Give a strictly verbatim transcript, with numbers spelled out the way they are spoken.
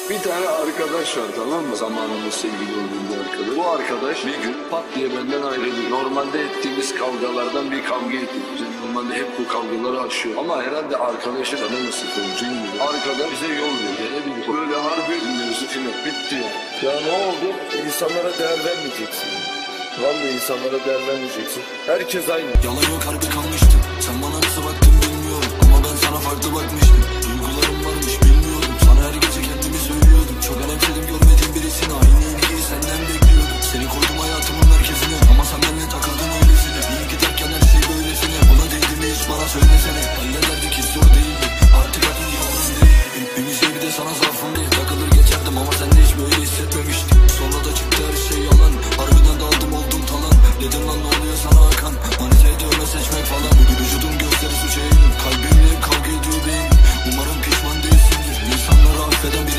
Bir tane arkadaş var, tamam mı? Zamanında sevgili olduğum bir arkadaş. Bu arkadaş bir gün pat diye benden ayrıldı. Normalde ettiğimiz kavgalardan bir kavga ettik. Biz normalde hep bu kavgaları aşıyor. Ama herhalde arkadaşı canı sıkıntı gibi. Arkadaş bize yol veriyor. Ne bileyim, böyle harbi mevzu final. Bitti ya. Ya ne oldu? İnsanlara değer vermeyeceksin. Vallahi insanlara değer vermeyeceksin. Herkes aynı. Yalan yok, harbi kalmıştım. Sen bana nasıl baktın bilmiyorum, ama ben sana farklı bakmıştım. Duygularım varmış bilmiyordum. Sana her gece kendimi söylüyordum. Çok önemsedim görmediğim birisini. Aynı ilgiyi senden bekliyordum. Seni koydum hayatımın merkezine, ama sen benimle takıldın öylesine. İyi giderken her şey böylesine. Buna değdi mi hiç bana söylesene. Hallederdik hiç zor değildi. Artık adın yavrum değil. Bir müziğe bir de sana zaafım değil. Takılır geçerdim ama sen de hiç böyle hissetmemiştin. Sonra da çıktı her şey yalan. Harbiden daldım oldum talan. Dedim lan ne oluyor sana Hakan? Manitayı dövme seçmek falan. Bugün vücudum gözleri suç eğilim. Kalbimle hep kavga ediyor beyin. Umarım pişman değilsindir. İnsanları affeden biri